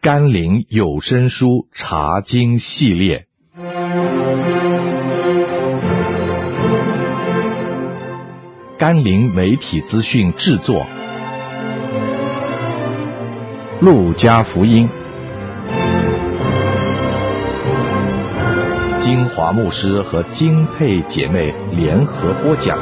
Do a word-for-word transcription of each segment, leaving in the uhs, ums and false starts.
甘霖有声书查经系列。甘霖媒体资讯制作，路加福音，金华牧师和金佩姐妹联合播讲。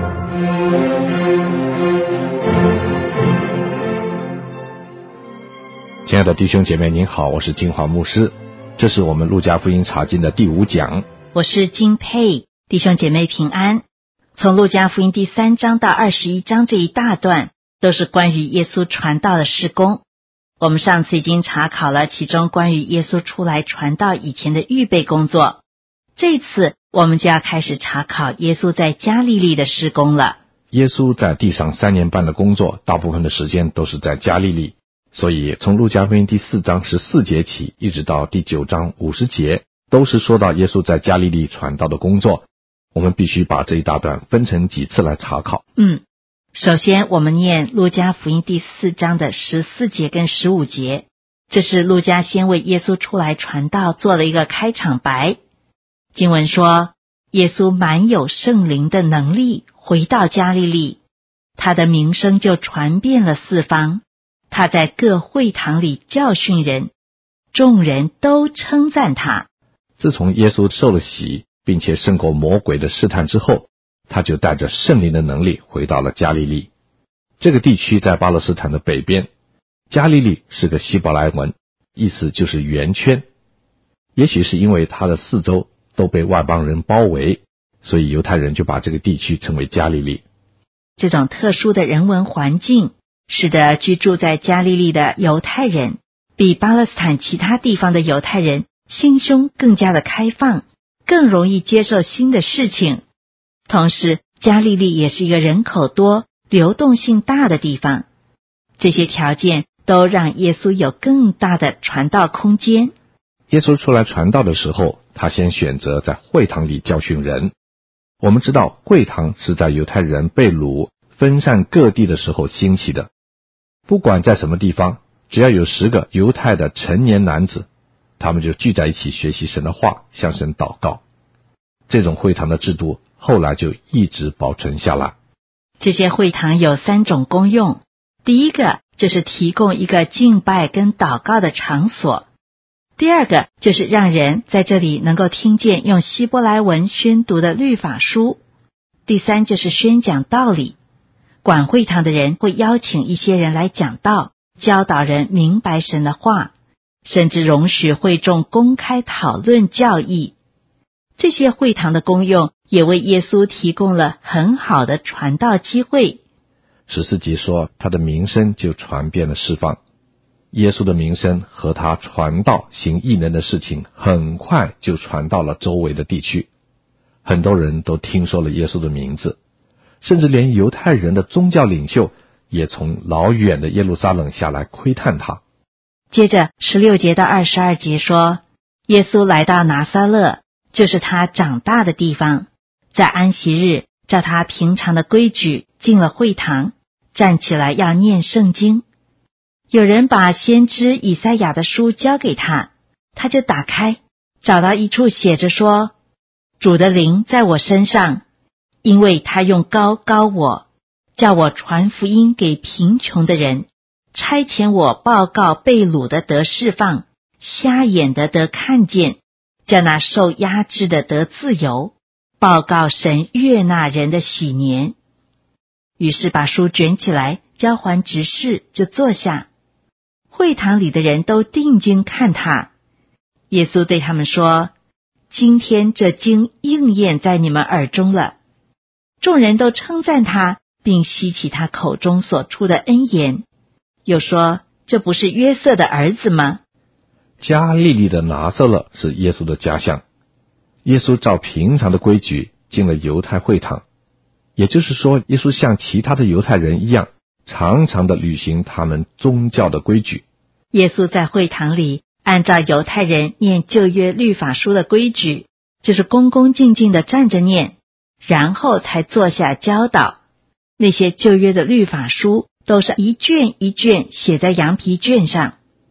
亲爱的弟兄姐妹您好，我是金华牧师，这是我们路加福音查经的第五讲。 我是金佩，弟兄姐妹平安。从路加福音第三章到二十一章这一大段都是关于耶稣传道的事工。我们上次已经查考了其中关于耶稣出来传道以前的预备工作，这次我们就要开始查考耶稣在加利利的事工了。 耶稣在地上三年半的工作，大部分的时间都是在加利利，所以从路加福音第四章十四节起，一直到第九章五十节，都是说到耶稣在加利利传道的工作。我们必须把这一大段分成几次来查考。 嗯，首先我们念路加福音第四章的十四节跟十五节，这是路加先为耶稣出来传道做了一个开场白。经文说，耶稣满有圣灵的能力，回到加利利，他的名声就传遍了四方。他在各会堂里教训人，众人都称赞他。 自从耶稣受了洗，并且胜过魔鬼的试探之后，他就带着圣灵的能力回到了加利利。这个地区在巴勒斯坦的北边，加利利是个希伯来文，意思就是圆圈。也许是因为它的四周都被外邦人包围，所以犹太人就把这个地区称为加利利。 这种特殊的人文环境使得居住在加利利的犹太人比巴勒斯坦其他地方的犹太人心胸更加的开放，更容易接受新的事情。同时，加利利也是一个人口多、流动性大的地方。这些条件都让耶稣有更大的传道空间。 耶稣出来传道的时候，他先选择在会堂里教训人。我们知道，会堂是在犹太人被掳、分散各地的时候兴起的。不管在什么地方，只要有十个犹太的成年男子，他们就聚在一起学习神的话，向神祷告。这种会堂的制度后来就一直保存下来。 这些会堂有三种功用。第一个就是提供一个敬拜跟祷告的场所。第二个就是让人在这里能够听见用希伯来文宣读的律法书。第三就是宣讲道理。管会堂的人会邀请一些人来讲道，教导人明白神的话，甚至容许会众公开讨论教义。这些会堂的功用也为耶稣提供了很好的传道机会。 十四节说，他的名声就传遍了四方。耶稣的名声和他传道行异能的事情很快就传到了周围的地区，很多人都听说了耶稣的名字，甚至连犹太人的宗教领袖也从老远的耶路撒冷下来窥探他。 接着十六节到二十二节说，耶稣来到拿撒勒，就是他长大的地方，在安息日照他平常的规矩进了会堂，站起来要念圣经。有人把先知以赛亚的书交给他，他就打开，找到一处写着说，主的灵在我身上，因为他用膏膏我，叫我传福音给贫穷的人，差遣我报告被掳的得释放，瞎眼的得看见，叫那受压制的得自由，报告神悦纳人的喜年。于是把书卷起来交还执事，就坐下。会堂里的人都定睛看他。耶稣对他们说，今天这经应验在你们耳中了。众人都称赞他，并希奇他口中所出的恩言，又说，这不是约瑟的儿子吗？ 加利利的拿撒勒是耶稣的家乡。耶稣照平常的规矩进了犹太会堂，也就是说，耶稣像其他的犹太人一样，常常的履行他们宗教的规矩。 耶稣在会堂里按照犹太人念旧约律法书的规矩，就是恭恭敬敬的站着念，然后才坐下教导。那些旧约的律法书都是一卷一卷写在羊皮卷上。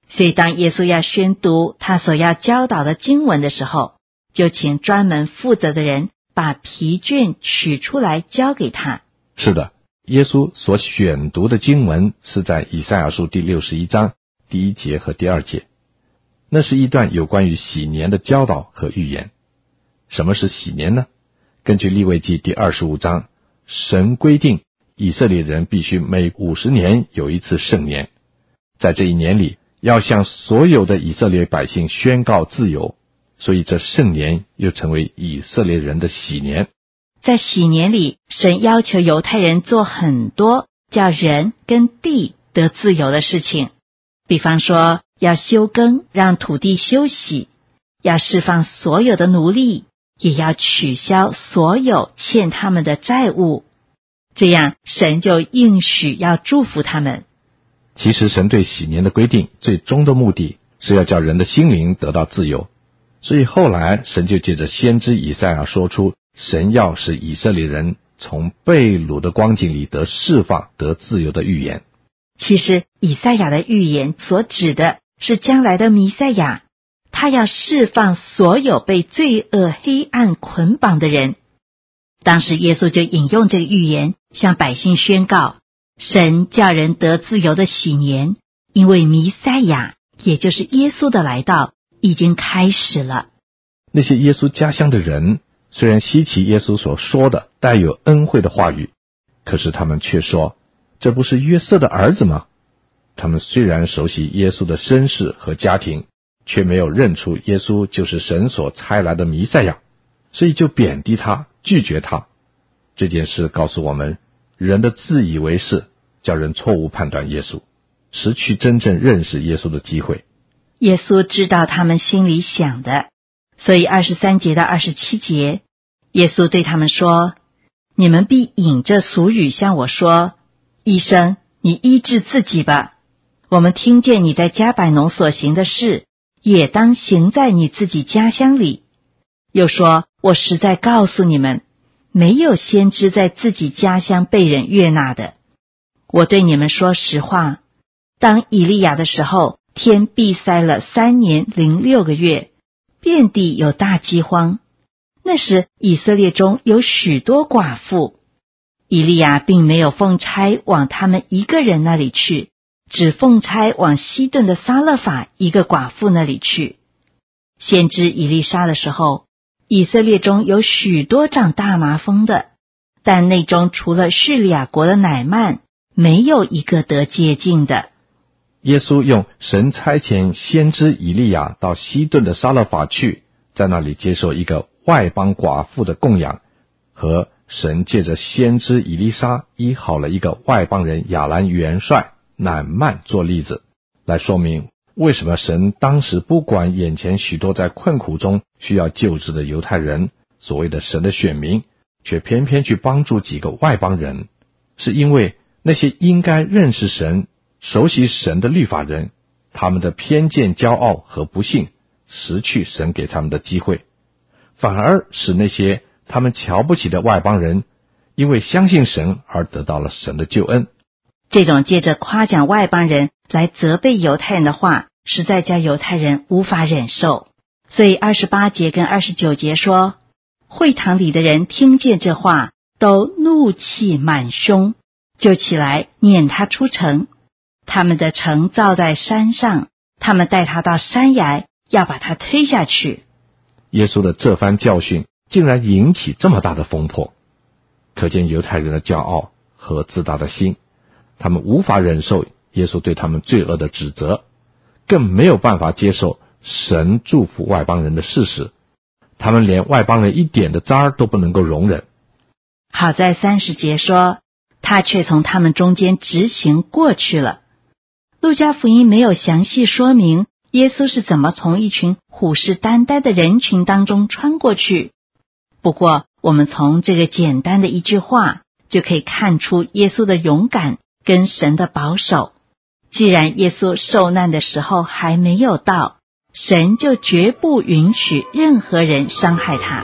所以当耶稣要宣读他所要教导的经文的时候，就请专门负责的人把皮卷取出来交给他。 是的，耶稣所选读的经文是在以赛亚书第六十一章第一节和第二节，那是一段有关于禧年的教导和预言。什么是禧年呢？根据利未记第二十五章，神规定以色列人必须每五十年有一次圣年，在这一年里要向所有的以色列百姓宣告自由，所以这圣年又成为以色列人的禧年。 在禧年里，神要求犹太人做很多叫人跟地得自由的事情，比方说要休耕，让土地休息，要释放所有的奴隶，也要取消所有欠他们的债务，这样神就应许要祝福他们。 其实神对禧年的规定最终的目的是要叫人的心灵得到自由，所以后来神就借着先知以赛亚说出神要使以色列人从被掳的光景里得释放得自由的预言。 其实以赛亚的预言所指的是将来的弥赛亚，他要释放所有被罪恶黑暗捆绑的人。当时耶稣就引用这个预言，向百姓宣告神叫人得自由的禧年，因为弥赛亚也就是耶稣的来到已经开始了。 那些耶稣家乡的人虽然稀奇耶稣所说的带有恩惠的话语，可是他们却说，这不是约瑟的儿子吗？他们虽然熟悉耶稣的身世和家庭，却没有认出耶稣就是神所差来的弥赛亚，所以就贬低他，拒绝他。这件事告诉我们，人的自以为是叫人错误判断耶稣，失去真正认识耶稣的机会。 耶稣知道他们心里想的，所以二十三节到二十七节，耶稣对他们说，你们必引着俗语向我说，医生，你医治自己吧。我们听见你在迦百农所行的事，也当行在你自己家乡里。又说，我实在告诉你们，没有先知在自己家乡被人悦纳的。我对你们说实话，当以利亚的时候，天闭塞了三年零六个月，遍地有大饥荒。那时以色列中有许多寡妇，以利亚并没有奉差往他们一个人那里去，只奉差往西顿的撒勒法一个寡妇那里去。先知以利沙的时候，以色列中有许多长大麻风的，但内中除了叙利亚国的乃曼，没有一个得洁净的。 耶稣用神差遣先知以利亚到西顿的撒勒法去，在那里接受一个外邦寡妇的供养，和神借着先知以利沙医好了一个外邦人亚兰元帅乃曼做例子，来说明为什么神当时不管眼前许多在困苦中需要救治的犹太人，所谓的神的选民，却偏偏去帮助几个外邦人，是因为那些应该认识神熟悉神的律法人，他们的偏见、骄傲和不幸失去神给他们的机会，反而使那些他们瞧不起的外邦人因为相信神而得到了神的救恩。 这种借着夸奖外邦人来责备犹太人的话，实在叫犹太人无法忍受。所以二十八节跟二十九节说，会堂里的人听见这话，都怒气满胸，就起来撵他出城。他们的城造在山上，他们带他到山崖，要把他推下去。 耶稣的这番教训竟然引起这么大的风波，可见犹太人的骄傲和自大的心，他们无法忍受耶稣对他们罪恶的指责，更没有办法接受神祝福外邦人的事实，他们连外邦人一点的渣儿都不能够容忍。 好在三十节说，他却从他们中间直行过去了。路加福音没有详细说明耶稣是怎么从一群虎视眈眈的人群当中穿过去，不过我们从这个简单的一句话就可以看出耶稣的勇敢跟神的保守。既然耶稣受难的时候还没有到，神就绝不允许任何人伤害他。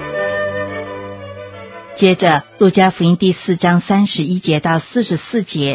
接着路加福音第四章三十一节到四十四节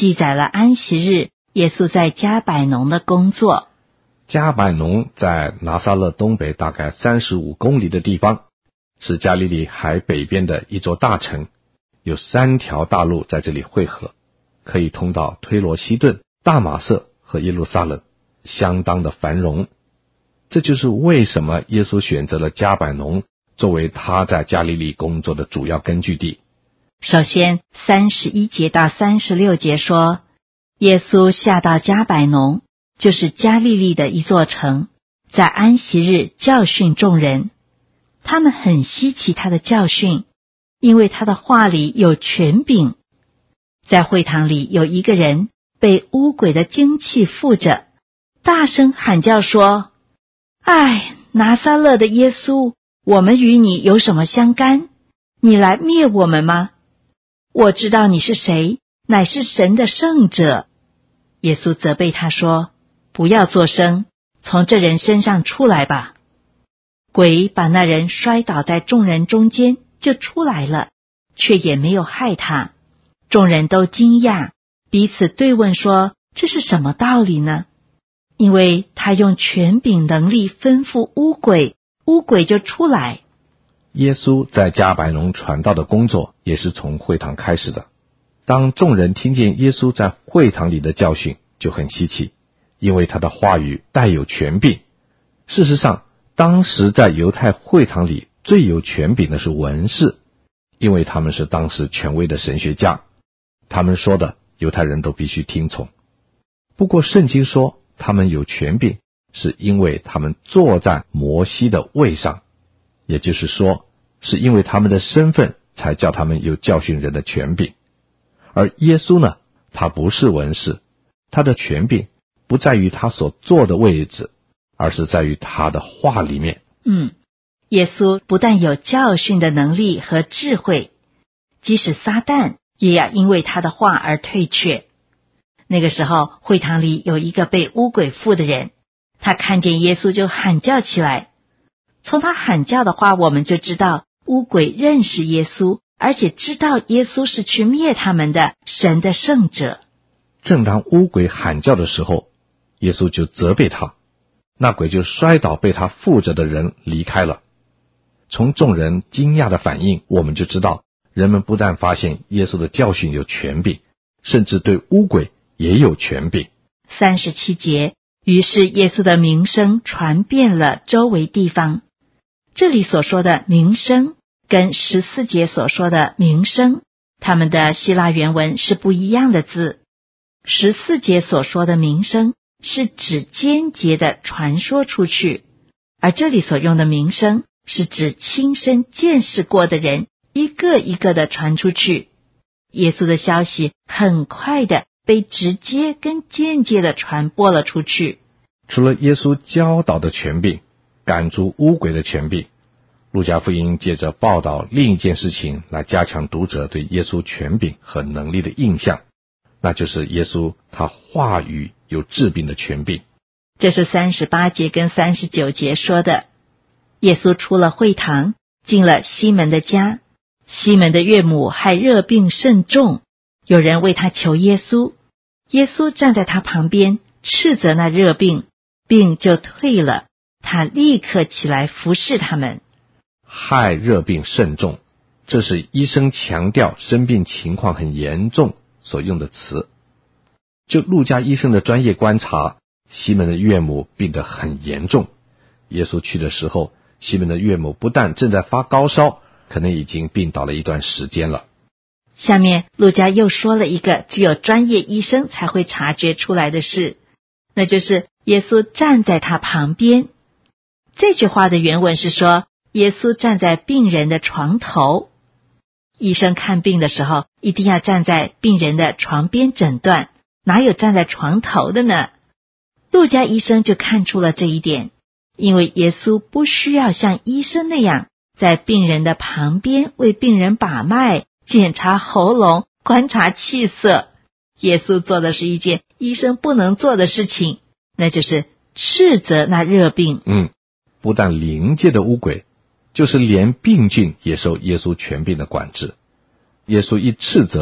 记载了安息日耶稣在加百农的工作。 加百农在拿撒勒东北大概三十五公里的地方，是加利利海北边的一座大城，有三条大路在这里汇合，可以通到推罗西顿、大马色和耶路撒冷，相当的繁荣。这就是为什么耶稣选择了加百农作为他在加利利工作的主要根据地。 首先三十一节到三十六节说，耶稣下到加百农，就是加利利的一座城，在安息日教训众人。他们很稀奇他的教训，因为他的话里有权柄。在会堂里有一个人被污鬼的精气附着，大声喊叫说：哎，拿撒勒的耶稣，我们与你有什么相干？你来灭我们吗？我知道你是谁，乃是神的圣者。耶稣责备他说：不要作声，从这人身上出来吧。鬼把那人摔倒在众人中间，就出来了，却也没有害他。众人都惊讶，彼此对问说：这是什么道理呢？因为他用权柄能力吩咐污鬼，污鬼就出来。 耶稣在加百农传道的工作也是从会堂开始的。当众人听见耶稣在会堂里的教训，就很稀奇，因为他的话语带有权柄。事实上，当时在犹太会堂里最有权柄的是文士，因为他们是当时权威的神学家，他们说的犹太人都必须听从。不过圣经说他们有权柄，是因为他们坐在摩西的位上，也就是说，是因为他们的身份才叫他们有教训人的权柄。而耶稣呢，他不是文士，他的权柄不在于他所坐的位置，而是在于他的话里面。 嗯，耶稣不但有教训的能力和智慧，即使撒旦也要因为他的话而退却。那个时候，会堂里有一个被污鬼附的人，他看见耶稣就喊叫起来。从他喊叫的话，我们就知道污鬼认识耶稣，而且知道耶稣是去灭他们的神的圣者。 正当污鬼喊叫的时候，耶稣就责备他，那鬼就摔倒被他附着的人离开了。从众人惊讶的反应，我们就知道人们不但发现耶稣的教训有权柄，甚至对污鬼也有权柄。 三十七节，于是耶稣的名声传遍了周围地方。这里所说的名声跟十四节所说的名声，他们的希腊原文是不一样的字。十四节所说的名声是指间接的传说出去，而这里所用的名声是指亲身见识过的人一个一个的传出去。耶稣的消息很快的被直接跟间接的传播了出去。 除了耶稣教导的权柄，赶逐污鬼的权柄，路加福音借着报道另一件事情来加强读者对耶稣权柄和能力的印象，那就是耶稣他话语有治病的权柄。 这是三十八节跟三十九节说的。耶稣出了会堂，进了西门的家。西门的岳母害热病甚重，有人为他求耶稣，耶稣站在他旁边，斥责那热病，病就退了，他立刻起来服侍他们。 害热病甚重，这是医生强调生病情况很严重所用的词。就路加医生的专业观察，西门的岳母病得很严重。耶稣去的时候，西门的岳母不但正在发高烧，可能已经病倒了一段时间了。 下面路加又说了一个只有专业医生才会察觉出来的事，那就是耶稣站在他旁边。这句话的原文是说，耶稣站在病人的床头。医生看病的时候一定要站在病人的床边诊断，哪有站在床头的呢？路加医生就看出了这一点，因为耶稣不需要像医生那样在病人的旁边为病人把脉、检查喉咙、观察气色。耶稣做的是一件医生不能做的事情，那就是斥责那热病。 嗯，不但灵界的污鬼，就是连病菌也受耶稣权柄的管制。耶稣一斥责，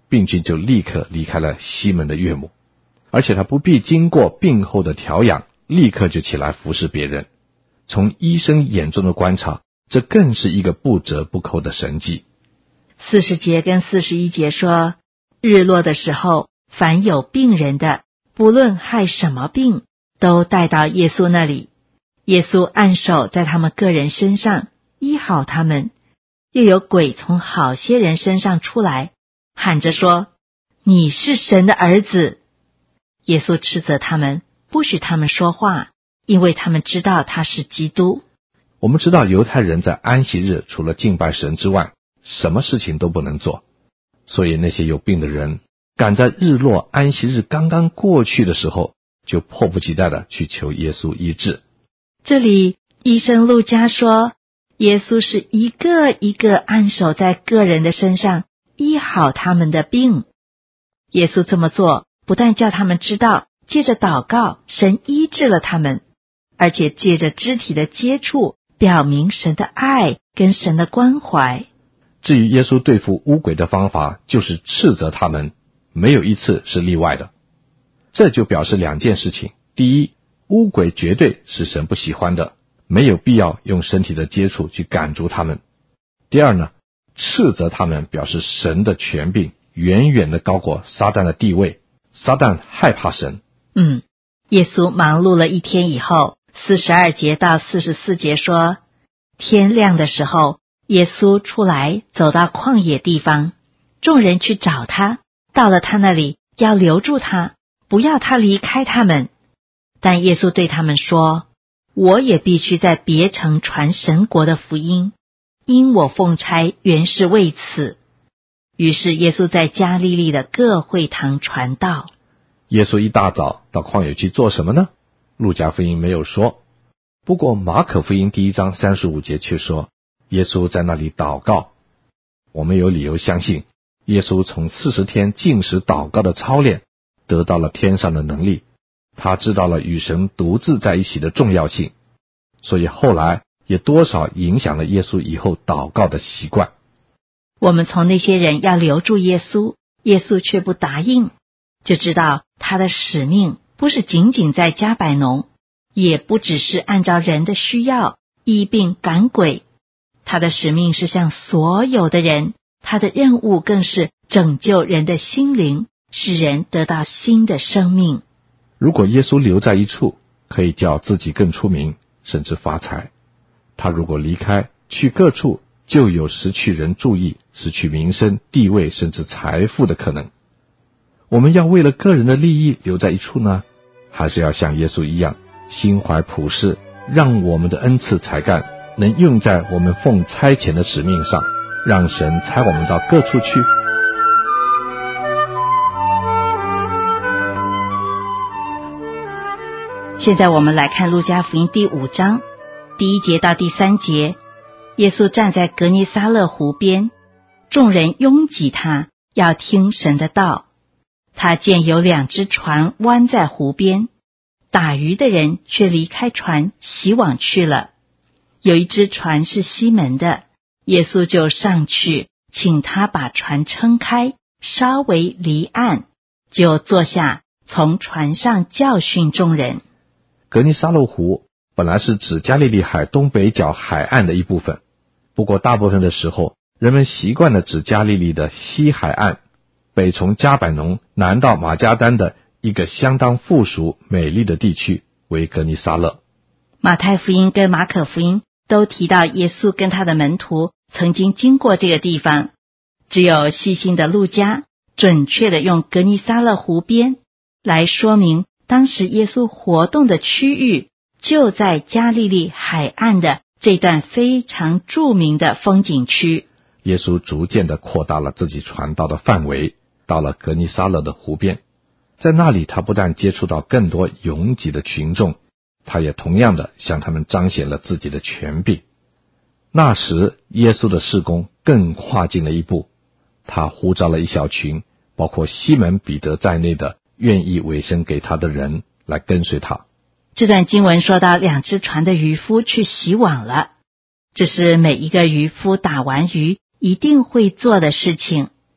病菌就立刻离开了西门的岳母，而且他不必经过病后的调养，立刻就起来服侍别人。从医生眼中的观察，这更是一个不折不扣的神迹。 四十节跟四十一节说，日落的时候，凡有病人的，不论害什么病，都带到耶稣那里。耶稣按手在他们个人身上，医好他们。又有鬼从好些人身上出来，喊着说，你是神的儿子。耶稣斥责他们，不许他们说话，因为他们知道他是基督。 我们知道犹太人在安息日除了敬拜神之外，什么事情都不能做，所以那些有病的人赶在日落安息日刚刚过去的时候，就迫不及待地去求耶稣医治。 这里医生路加说，耶稣是一个一个按手在个人的身上，医好他们的病。耶稣这么做，不但叫他们知道借着祷告神医治了他们，而且借着肢体的接触表明神的爱跟神的关怀。 至于耶稣对付污鬼的方法，就是斥责他们，没有一次是例外的。这就表示两件事情：第一，污鬼绝对是神不喜欢的，没有必要用身体的接触去赶逐他们。第二呢，斥责他们表示神的权柄远远的高过撒旦的地位，撒旦害怕神。 嗯，耶稣忙碌了一天以后，四十二节到四十四节说，天亮的时候，耶稣出来走到旷野地方，众人去找他，到了他那里，要留住他，不要他离开他们。但耶稣对他们说，我也必须在别城传神国的福音，因我奉差原是为此。于是耶稣在加利利的各会堂传道。 耶稣一大早到旷野去做什么呢？路加福音没有说，不过马可福音第一章三十五节却说，耶稣在那里祷告。我们有理由相信，耶稣从四十天禁食祷告的操练，得到了天上的能力，他知道了与神独自在一起的重要性，所以后来也多少影响了耶稣以后祷告的习惯。 我们从那些人要留住耶稣，耶稣却不答应，就知道他的使命不是仅仅在加百农，也不只是按照人的需要医病赶鬼，他的使命是向所有的人，他的任务更是拯救人的心灵，使人得到新的生命。 如果耶稣留在一处，可以叫自己更出名，甚至发财。他如果离开，去各处，就有失去人注意，失去名声、地位，甚至财富的可能。我们要为了个人的利益留在一处呢，还是要像耶稣一样，心怀普世，让我们的恩赐才干能用在我们奉差遣的使命上，让神差我们到各处去。 现在我们来看路加福音第五章第一节到第三节。耶稣站在格尼撒勒湖边，众人拥挤他，要听神的道。他见有两只船弯在湖边，打鱼的人却离开船洗网去了。有一只船是西门的，耶稣就上去，请他把船撑开，稍微离岸，就坐下，从船上教训众人。 格尼撒勒湖本来是指加利利海东北角海岸的一部分，不过大部分的时候，人们习惯了指加利利的西海岸，北从加百农南到马加丹的一个相当富庶美丽的地区为格尼撒勒。 马太福音跟马可福音都提到耶稣跟他的门徒曾经经过这个地方，只有细心的路加准确地用格尼撒勒湖边来说明当时耶稣活动的区域就在加利利海岸的这段非常著名的风景区。 耶稣逐渐地扩大了自己传道的范围，到了格尼撒勒的湖边，在那里他不但接触到更多拥挤的群众，他也同样的向他们彰显了自己的权柄。那时耶稣的事工更跨进了一步，他呼召了一小群包括西门彼得在内的愿意委身给他的人来跟随他。 这段经文说到两只船的渔夫去洗网了，这是每一个渔夫打完鱼一定会做的事情。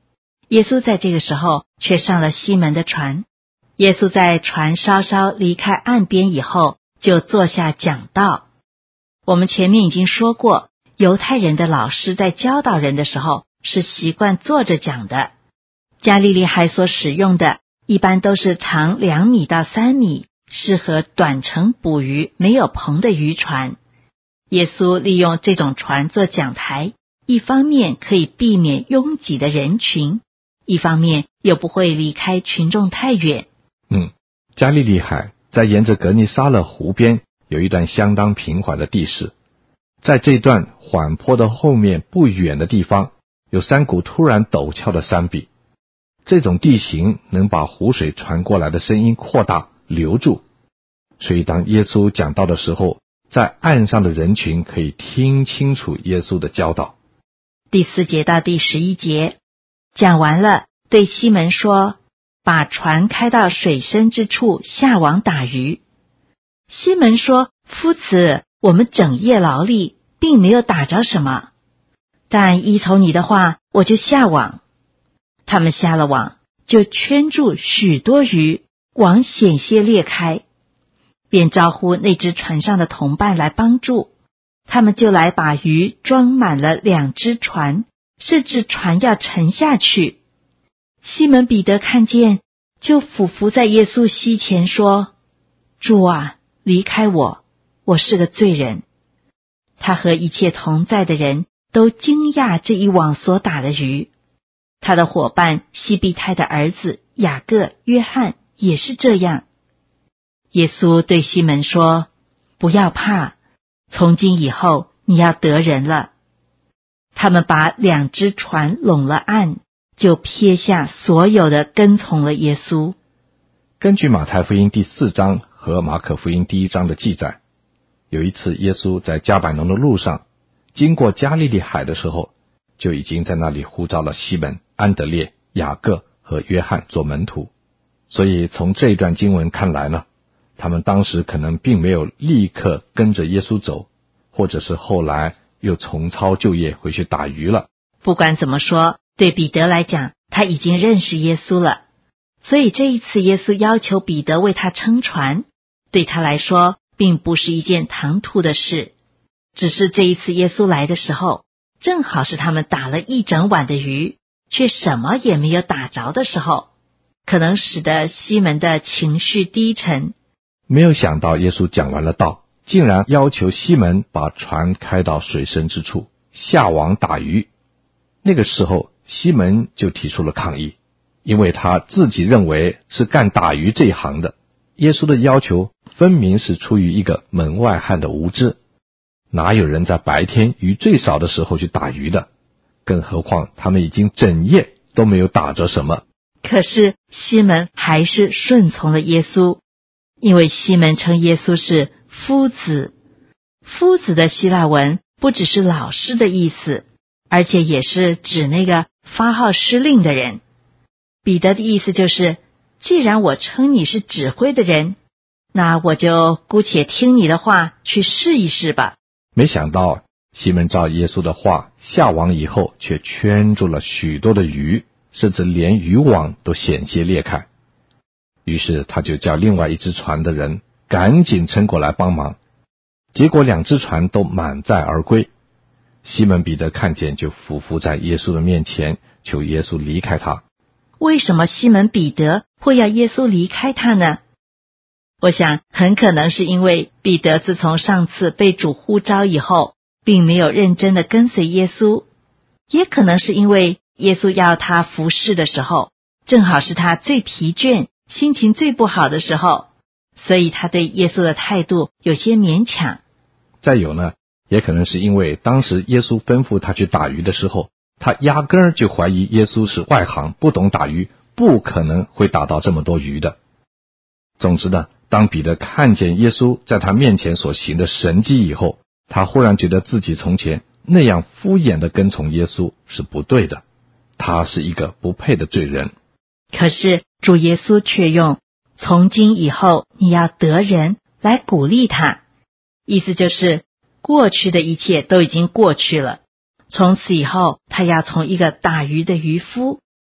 耶稣在这个时候却上了西门的船。耶稣在船稍稍离开岸边以后，就坐下讲道。我们前面已经说过，犹太人的老师在教导人的时候是习惯坐着讲的。加利利海所使用的一般都是长两米到三米，适合短程捕鱼没有篷的渔船。耶稣利用这种船做讲台，一方面可以避免拥挤的人群，一方面又不会离开群众太远。 嗯，加利利海在沿着格尼撒勒湖边有一段相当平缓的地势，在这段缓坡的后面不远的地方，有三股突然陡峭的山壁。这种地形能把湖水传过来的声音扩大留住，所以当耶稣讲道的时候，在岸上的人群可以听清楚耶稣的教导。 第四节到第十一节讲完了，对西门说，把船开到水深之处，下网打鱼。西门说，夫子，我们整夜劳力，并没有打着什么，但依从你的话，我就下网。他们下了网，就圈住许多鱼，网险些裂开，便招呼那只船上的同伴来帮助。他们就来把鱼装满了两只船，甚至船要沉下去。西门彼得看见，就俯伏在耶稣膝前说，主啊，离开我，我是个罪人。他和一切同在的人都惊讶这一网所打的鱼。他的伙伴西庇太的儿子雅各、约翰也是这样。耶稣对西门说，不要怕，从今以后你要得人了。他们把两只船拢了岸，就撇下所有的跟从了耶稣。 根据马太福音第四章和马可福音第一章的记载，有一次耶稣在迦百农的路上经过加利利海的时候，就已经在那里呼召了西门、安德烈、雅各和约翰做门徒。所以从这一段经文看来呢，他们当时可能并没有立刻跟着耶稣走，或者是后来又重操旧业回去打鱼了。 不管怎么说，对彼得来讲，他已经认识耶稣了，所以这一次耶稣要求彼得为他撑船，对他来说并不是一件唐突的事。只是这一次耶稣来的时候，正好是他们打了一整晚的鱼，却什么也没有打着的时候，可能使得西门的情绪低沉。 没有想到耶稣讲完了道，竟然要求西门把船开到水深之处，下网打鱼。那个时候西门就提出了抗议，因为他自己认为是干打鱼这一行的。耶稣的要求分明是出于一个门外汉的无知，哪有人在白天鱼最少的时候去打鱼的？更何况他们已经整夜都没有打着什么。 可是西门还是顺从了耶稣，因为西门称耶稣是夫子。夫子的希腊文不只是老师的意思，而且也是指那个发号施令的人。彼得的意思就是，既然我称你是指挥的人，那我就姑且听你的话去试一试吧。 没想到西门照耶稣的话下网以后，却圈住了许多的鱼，甚至连渔网都险些裂开。于是他就叫另外一只船的人赶紧撑过来帮忙，结果两只船都满载而归。西门彼得看见，就俯伏在耶稣的面前，求耶稣离开他。 为什么西门彼得会要耶稣离开他呢？我想很可能是因为彼得自从上次被主呼召以后，并没有认真的跟随耶稣，也可能是因为耶稣要他服侍的时候，正好是他最疲倦、心情最不好的时候，所以他对耶稣的态度有些勉强。 再有呢，也可能是因为当时耶稣吩咐他去打鱼的时候，他压根儿就怀疑耶稣是外行，不懂打鱼，不可能会打到这么多鱼的。总之呢，当彼得看见耶稣在他面前所行的神迹以后，他忽然觉得自己从前那样敷衍的跟从耶稣是不对的，他是一个不配的罪人。 可是主耶稣却用从今以后你要得人来鼓励他，意思就是过去的一切都已经过去了，从此以后他要从一个打鱼的渔夫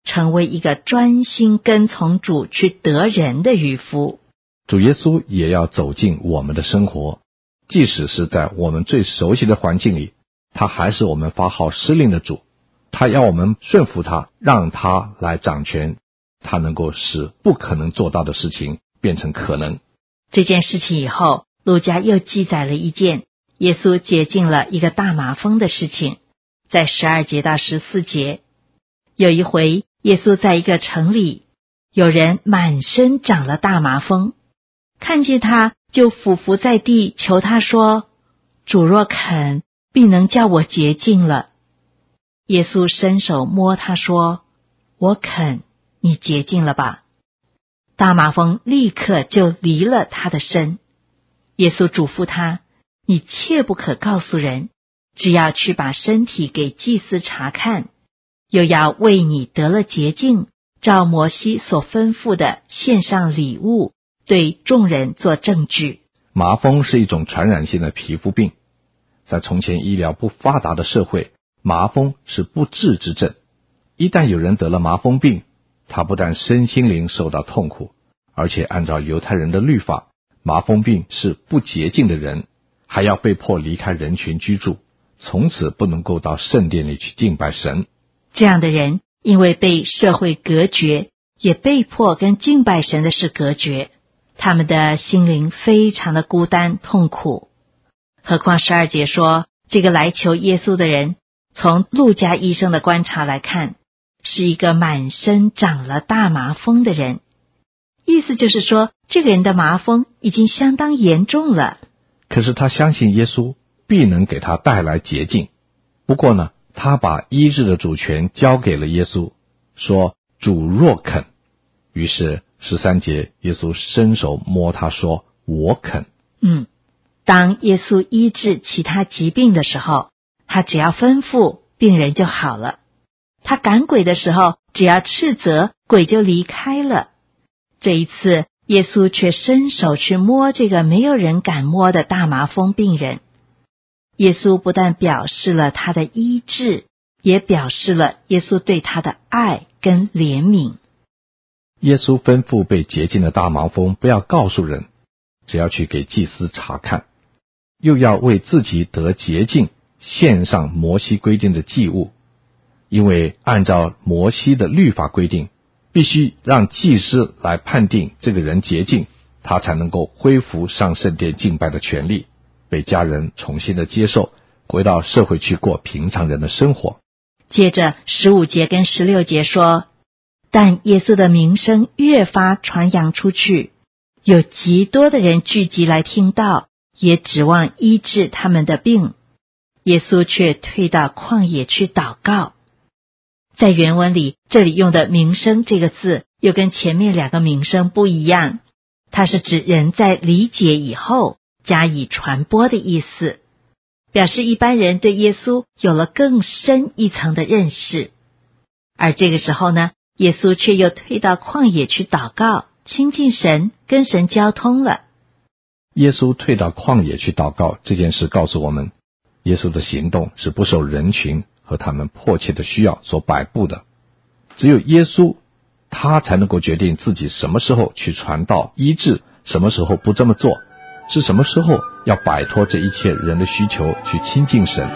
成为一个专心跟从主去得人的渔夫。 主耶稣也要走进我们的生活，即使是在我们最熟悉的环境里，他还是我们发号施令的主。他要我们顺服他，让他来掌权，他能够使不可能做到的事情变成可能。 这件事情以后，路加又记载了一件耶稣洁净了一个大麻风的事情，在十二节到十四节。有一回，耶稣在一个城里，有人满身长了大麻风，看见他就俯伏在地，求他说：主若肯，必能叫我洁净了。耶稣伸手摸他说：我肯，你洁净了吧。大麻风立刻就离了他的身。耶稣嘱咐他：你切不可告诉人，只要去把身体给祭司查看，又要为你得了洁净，照摩西所吩咐的献上礼物，对众人做证据。 麻风是一种传染性的皮肤病，在从前医疗不发达的社会，麻风是不治之症。一旦有人得了麻风病，他不但身心灵受到痛苦，而且按照犹太人的律法，麻风病是不洁净的人，还要被迫离开人群居住，从此不能够到圣殿里去敬拜神。 这样的人因为被社会隔绝，也被迫跟敬拜神的事隔绝，他们的心灵非常的孤单痛苦。何况十二节说，这个来求耶稣的人，从路加医生的观察来看，是一个满身长了大麻风的人。意思就是说，这个人的麻风已经相当严重了。 可是他相信耶稣必能给他带来洁净。不过呢，他把医治的主权交给了耶稣，说主若肯。于是十三节，耶稣伸手摸他说：我肯。 嗯，当耶稣医治其他疾病的时候，他只要吩咐，病人就好了。他赶鬼的时候，只要斥责，鬼就离开了。这一次，耶稣却伸手去摸这个没有人敢摸的大麻风病人。耶稣不但表示了他的医治，也表示了耶稣对他的爱跟怜悯。 耶稣吩咐被洁净的大麻风不要告诉人，只要去给祭司查看，又要为自己得洁净献上摩西规定的祭物。因为按照摩西的律法规定，必须让祭司来判定这个人洁净，他才能够恢复上圣殿敬拜的权利，被家人重新的接受，回到社会去过平常人的生活。 接着十五节跟十六节说，但耶稣的名声越发传扬出去，有极多的人聚集来听道，也指望医治他们的病。耶稣却退到旷野去祷告。在原文里，这里用的名声这个字又跟前面两个名声不一样，它是指人在理解以后加以传播的意思，表示一般人对耶稣有了更深一层的认识。而这个时候呢，耶稣却又退到旷野去祷告，亲近神，跟神交通了。 耶稣退到旷野去祷告这件事告诉我们，耶稣的行动是不受人群和他们迫切的需要所摆布的。只有耶稣，他才能够决定自己什么时候去传道医治，什么时候不这么做，是什么时候要摆脱这一切人的需求去亲近神。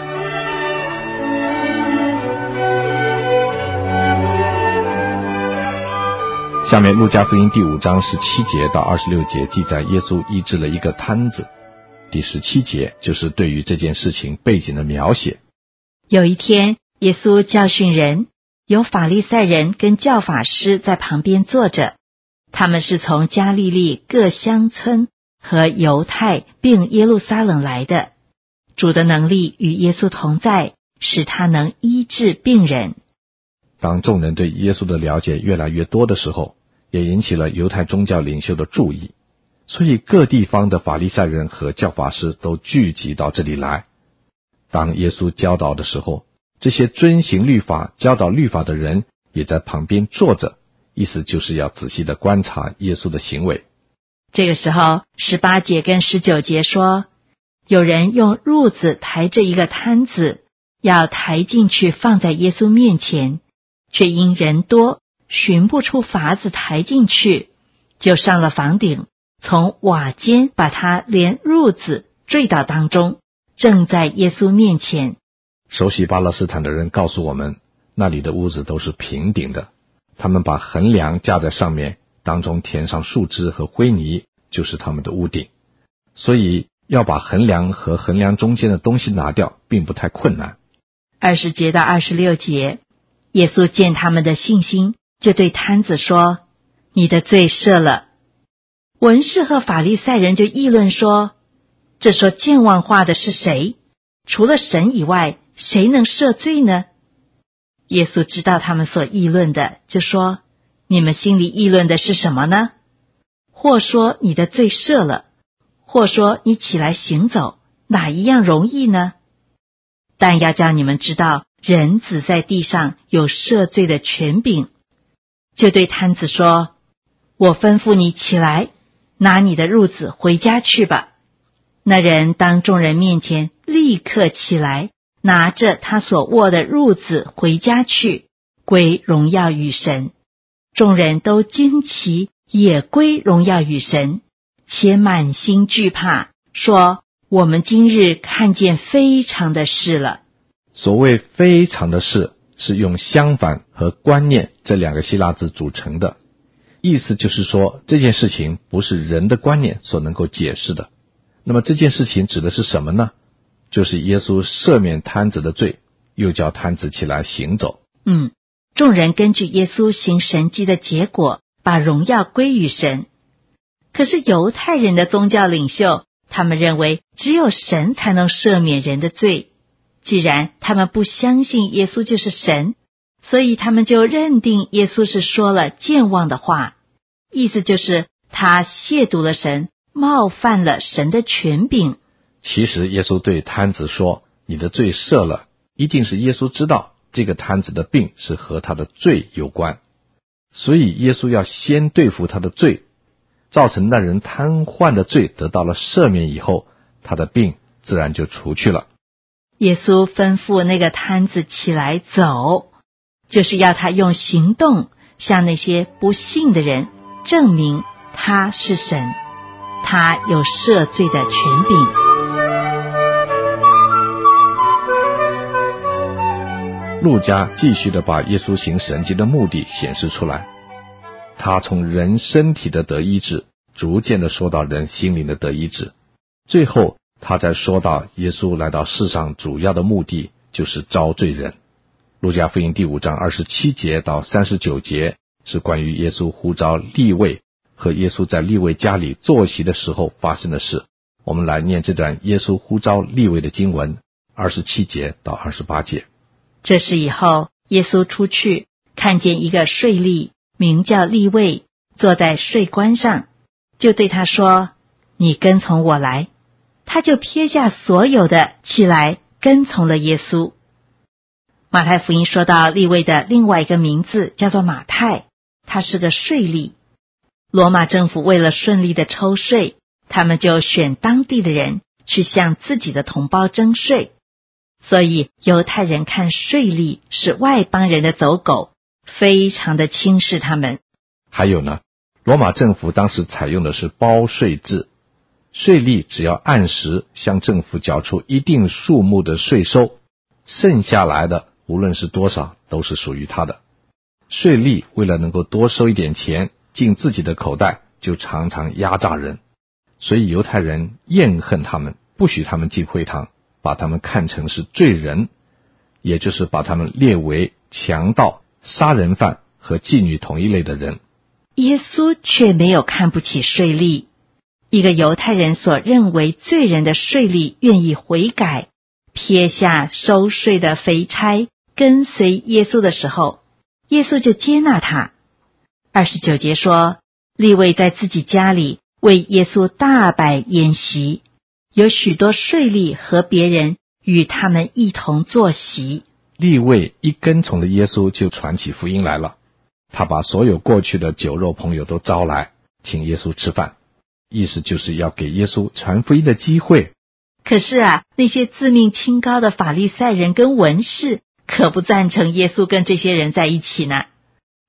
下面路加福音第五章十七节到二十六节记载耶稣医治了一个瘫子。第十七节就是对于这件事情背景的描写。 有一天，耶稣教训人，有法利赛人跟教法师在旁边坐着，他们是从加利利各乡村和犹太并耶路撒冷来的。主的能力与耶稣同在，使他能医治病人。 当众人对耶稣的了解越来越多的时候，也引起了犹太宗教领袖的注意，所以各地方的法利赛人和教法师都聚集到这里来。当耶稣教导的时候，这些遵行律法教导律法的人也在旁边坐着，意思就是要仔细的观察耶稣的行为。 这个时候十八节跟十九节说，有人用褥子抬着一个摊子，要抬进去放在耶稣面前，却因人多， 寻不出法子抬进去，就上了房顶，从瓦间把他连褥子坠到当中，正在耶稣面前。 熟悉巴勒斯坦的人告诉我们，那里的屋子都是平顶的，他们把横梁架在上面，当中填上树枝和灰泥，就是他们的屋顶。所以要把横梁和横梁中间的东西拿掉，并不太困难。 二十节到二十六节，耶稣见他们的信心，就对摊子说：你的罪赦了。文士和法利赛人就议论说：这说健忘话的是谁？除了神以外，谁能赦罪呢？耶稣知道他们所议论的，就说：你们心里议论的是什么呢？或说你的罪赦了，或说你起来行走，哪一样容易呢？但要叫你们知道，人子在地上有赦罪的权柄。就对摊子说：我吩咐你起来，拿你的褥子回家去吧。那人当众人面前立刻起来，拿着他所握的褥子回家去，归荣耀与神。众人都惊奇，也归荣耀与神，且满心惧怕，说：我们今日看见非常的事了。 所谓非常的事，是用相反和观念这两个希腊字组成的，意思就是说，这件事情不是人的观念所能够解释的。那么这件事情指的是什么呢？就是耶稣赦免摊子的罪，又叫摊子起来行走。 嗯，众人根据耶稣行神迹的结果，把荣耀归于神。可是犹太人的宗教领袖，他们认为只有神才能赦免人的罪。既然他们不相信耶稣就是神，所以他们就认定耶稣是说了健忘的话，意思就是他亵渎了神，冒犯了神的权柄。 其实耶稣对摊子说：你的罪赦了，一定是耶稣知道这个摊子的病是和他的罪有关，所以耶稣要先对付他的罪，造成那人瘫痪的罪得到了赦免以后，他的病自然就除去了。 耶稣吩咐那个摊子起来走，就是要他用行动向那些不信的人证明他是神，他有赦罪的权柄。 路加继续的把耶稣行神迹的目的显示出来，他从人身体的得医治，逐渐的说到人心灵的得医治，最后他再说到耶稣来到世上主要的目的就是招罪人。路加福音第五章二十七节到三十九节是关于耶稣呼召利未和耶稣在利未家里坐席的时候发生的事。我们来念这段耶稣呼召利未的经文，二十七节到二十八节。 这事以后，耶稣出去，看见一个税吏，名叫利未，坐在税关上，就对他说：你跟从我来。他就撇下所有的，起来跟从了耶稣。马太福音说到利未的另外一个名字叫做马太，他是个税吏。罗马政府为了顺利的抽税，他们就选当地的人去向自己的同胞征税，所以犹太人看税吏是外邦人的走狗，非常的轻视他们。 还有呢，罗马政府当时采用的是包税制，税吏只要按时向政府缴出一定数目的税收，剩下来的无论是多少都是属于他的。税吏为了能够多收一点钱进自己的口袋，就常常压榨人，所以犹太人厌恨他们，不许他们进会堂，把他们看成是罪人，也就是把他们列为强盗、杀人犯和妓女同一类的人。 耶稣却没有看不起税吏。一个犹太人所认为罪人的税吏愿意悔改，撇下收税的肥差，跟随耶稣的时候，耶稣就接纳他。二十九节说，利未在自己家里为耶稣大摆筵席，有许多税吏和别人与他们一同坐席。 利未一跟从了耶稣，就传起福音来了。他把所有过去的酒肉朋友都招来，请耶稣吃饭，意思就是要给耶稣传福音的机会。 可是啊，那些自命清高的法利赛人跟文士可不赞成耶稣跟这些人在一起呢。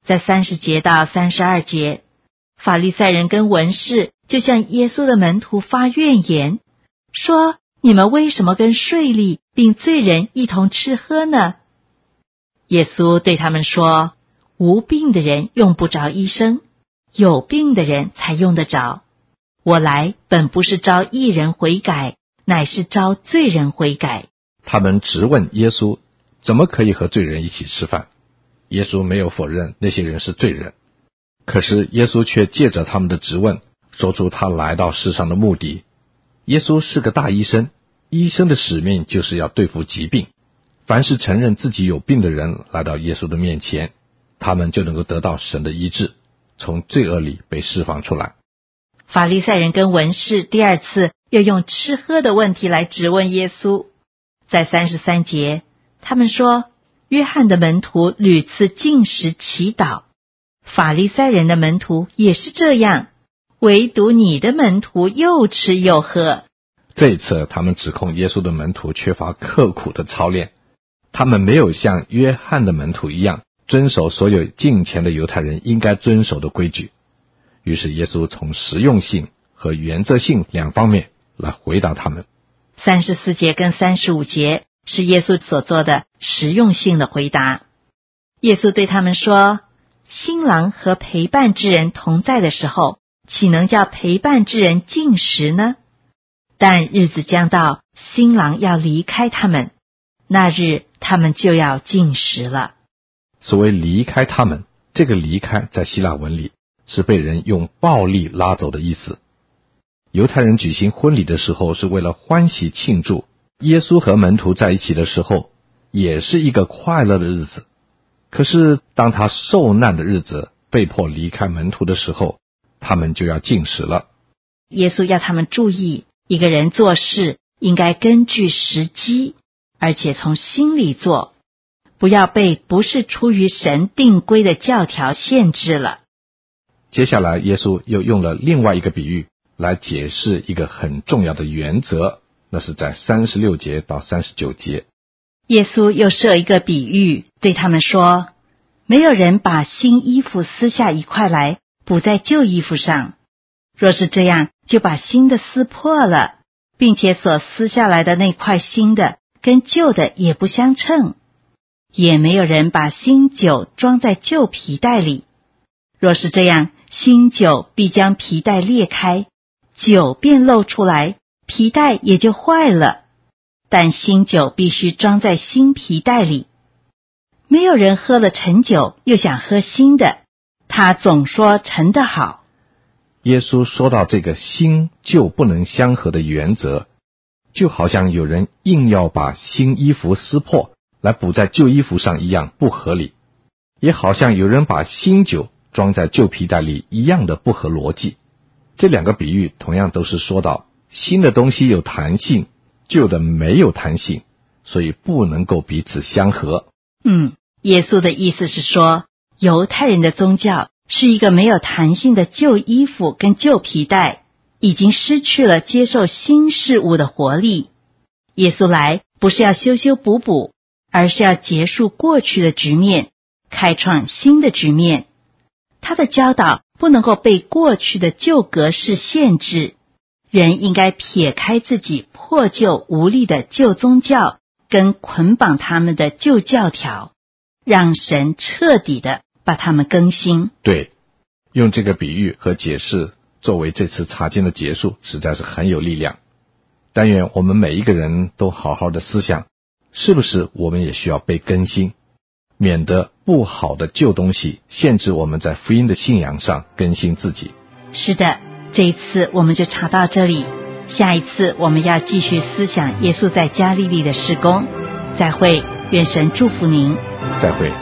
在三十节到三十二节，法利赛人跟文士就向耶稣的门徒发怨言，说：你们为什么跟税吏并罪人一同吃喝呢？耶稣对他们说：无病的人用不着医生，有病的人才用得着。我来本不是招义人悔改，乃是招罪人悔改。 他们直问耶稣，怎么可以和罪人一起吃饭？耶稣没有否认那些人是罪人，可是耶稣却借着他们的质问，说出他来到世上的目的。耶稣是个大医生，医生的使命就是要对付疾病。凡是承认自己有病的人来到耶稣的面前，他们就能够得到神的医治，从罪恶里被释放出来。 法利赛人跟文士第二次又用吃喝的问题来质问耶稣。在三十三节，他们说：约翰的门徒屡次禁食祈祷，法利赛人的门徒也是这样，唯独你的门徒又吃又喝。 这一次他们指控耶稣的门徒缺乏刻苦的操练，他们没有像约翰的门徒一样遵守所有敬虔的犹太人应该遵守的规矩。于是耶稣从实用性和原则性两方面来回答他们。 三十四节跟三十五节是耶稣所做的实用性的回答。耶稣对他们说：新郎和陪伴之人同在的时候，岂能叫陪伴之人禁食呢？但日子将到，新郎要离开他们，那日他们就要禁食了。 所谓离开他们，这个离开在希腊文里是被人用暴力拉走的意思。犹太人举行婚礼的时候是为了欢喜庆祝，耶稣和门徒在一起的时候也是一个快乐的日子。可是当他受难的日子被迫离开门徒的时候，他们就要禁食了。 耶稣要他们注意，一个人做事应该根据时机，而且从心里做，不要被不是出于神定规的教条限制了。 接下来耶稣又用了另外一个比喻来解释一个很重要的原则，那是在三十六节到三十九节。 耶稣又设一个比喻，对他们说：没有人把新衣服撕下一块来补在旧衣服上，若是这样，就把新的撕破了，并且所撕下来的那块新的跟旧的也不相称。也没有人把新酒装在旧皮袋里，若是这样，新酒必将皮袋裂开，酒便漏出来，皮袋也就坏了。但新酒必须装在新皮袋里。没有人喝了陈酒又想喝新的，他总说陈的好。 耶稣说到这个新旧不能相合的原则，就好像有人硬要把新衣服撕破来补在旧衣服上一样不合理，也好像有人把新酒装在旧皮袋里一样的不合逻辑。这两个比喻同样都是说到新的东西有弹性，旧的没有弹性，所以不能够彼此相合。 嗯，耶稣的意思是说，犹太人的宗教是一个没有弹性的旧衣服跟旧皮带，已经失去了接受新事物的活力。耶稣来不是要修修补补，而是要结束过去的局面，开创新的局面。他的教导不能够被过去的旧格式限制，人应该撇开自己破旧无力的旧宗教跟捆绑他们的旧教条，让神彻底的把他们更新。 对，用这个比喻和解释作为这次查经的结束，实在是很有力量。但愿我们每一个人都好好的思想，是不是我们也需要被更新，免得不好的旧东西限制我们在福音的信仰上更新自己。 是的，这一次我们就查到这里，下一次我们要继续思想耶稣在加利利的事工。再会，愿神祝福您。 再会。